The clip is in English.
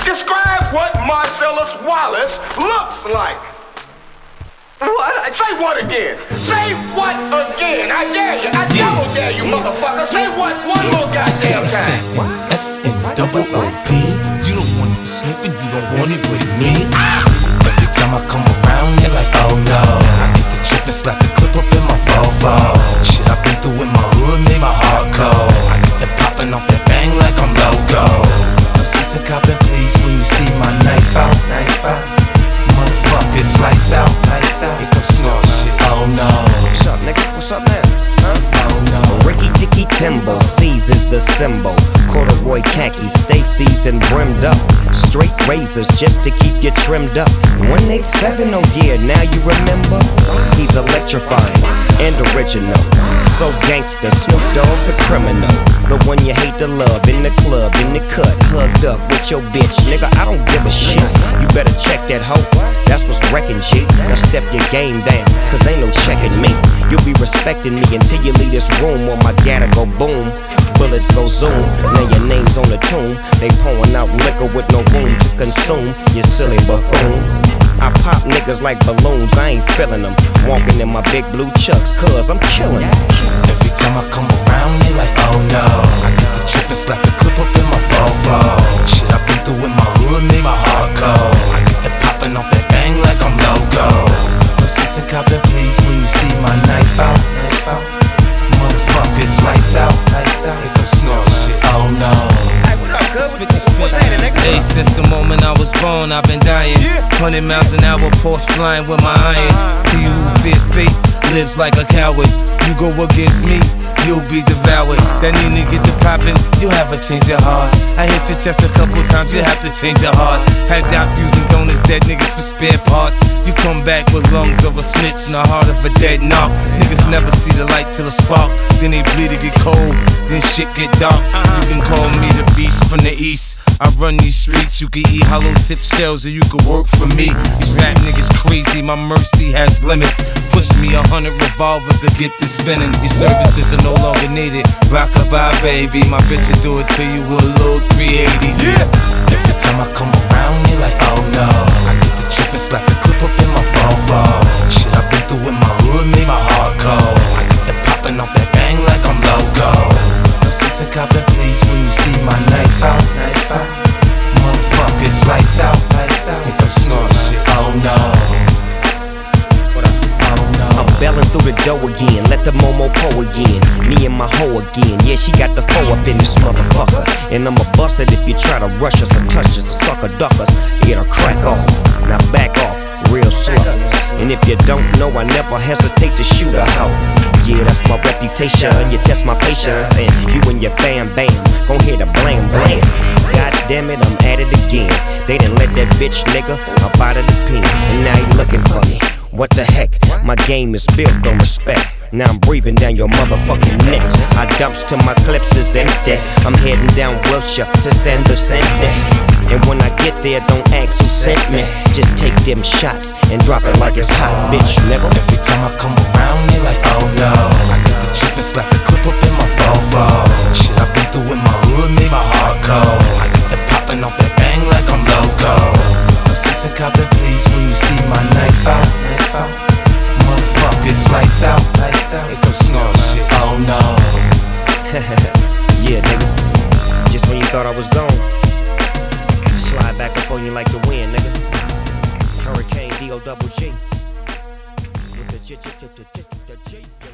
Describe what Marcellus Wallace looks like. What? Say what again? Say what again? I dare you. I double dare you, motherfucker. Say what one more goddamn time. S-N-O-O-P. You don't want it slipping, you don't want it with me. Every time I come around, you're like, oh no. I get the trip and slap the clip up in my Volvo. Shit I've been through in my hood made my heart cold. I get the popping off that bang like I'm logo. No sense in copping, please, when you see my knife out. Motherfuckers, lights out. Here comes Snore shit. Oh no. What's up, nigga? What's up now? Oh no. Ricky Ticky Timbo, C's is the symbol. Corduroy khakis, stay seasoned, brimmed up. Straight razors just to keep you trimmed up. 187, oh yeah, now you remember? He's electrifying and original. So gangster, Snoop Dogg the criminal. The one you hate to love, in the club, in the cut, hugged up with your bitch. Nigga, I don't give a shit. You better check that hoe, that's what's wrecking G. Now step your game down, cause ain't no checking me. You'll be respecting me until you leave this room, or my gather go boom. Bullets go zoom, now your name's on the tomb. They pouring out liquor with no room to consume, you silly buffoon. I pop niggas like balloons, I ain't feeling them. Walking in my big blue chucks, cause I'm killing them. Every time I come around, they like, oh no. I get the trip and slap the clip up in my Volvo. Shit I've been through in my hood made my heart cold. I get the popping off that bang like I'm logo. No sense in copping, please, when you see my knife out. Motherfuckers, lights out. Here comes Snore shit. Oh no. Hey, what up, good? What's happening, nigga? Hey, since the moment I was born, I've been dying. 100 miles an hour, Porsche flying with my iron. He who fears fate lives like a coward. You go against me, you'll be devoured. That need to get the poppin', you'll have a change of heart. I hit your chest a couple times, you have to change your heart. Had doubt using donors, dead niggas for spare parts. You come back with lungs of a snitch and the heart of a dead knock. Niggas never see the light till the spark. Then they bleed to get cold, then shit get dark. You can call me the beast from the east. I run these streets, you can eat hollow tip shells or you can work for me. These rap niggas crazy, my mercy has limits. Push me 100 revolvers to get this spinning. Your services are no longer needed. Rock-a-bye, baby, my bitch will do it to you with a little 380. Yeah. Every time I come around, you're like, oh no. I get the trip and slap the clip up in my Volvo. Shit I've been through in my hood made my heart cold. I get the popping off that bang like I'm logo. No sense in copping, please, when you see my knife out. Motherfuckers, lights out. Here comes Snore shit. Oh no. What up? Oh no. I'm belling through the dough again, let the Momo po again. Me and my hoe again, yeah, she got the foe up in this motherfucker. And I'ma bust it if you try to rush us or touch us or sucker duck us. It'll crack off, now back off, real slow. And if you don't know, I never hesitate to shoot a hoe. Yeah, that's my reputation, you test my patience. And you and your bam gon' hear the blam blam. God damn it, I'm at it again. They done let that bitch nigga up out of the pen, and now he looking for me. What the heck? My game is built on respect. Now I'm breathing down your motherfucking neck. I dumps till my clips is empty. I'm heading down Wilshire to San Vicente. And when I get there, don't ask who sent me. Just take them shots and drop it like it's hot, bitch, nigga. Every time I come around, they like, oh no. I get the trip and slap the clip up in my Volvo. Shit I've been through in my hood made my heart cold. I get the popping off that bang like I'm logo. No sense in copping, please, when you see my knife out. Motherfuckers, lights out. Here comes Snore shit. Oh no. Yeah, nigga. Just when you thought I was gone, slide back up on you like the wind, nigga. Hurricane D-O-double-G. With the G.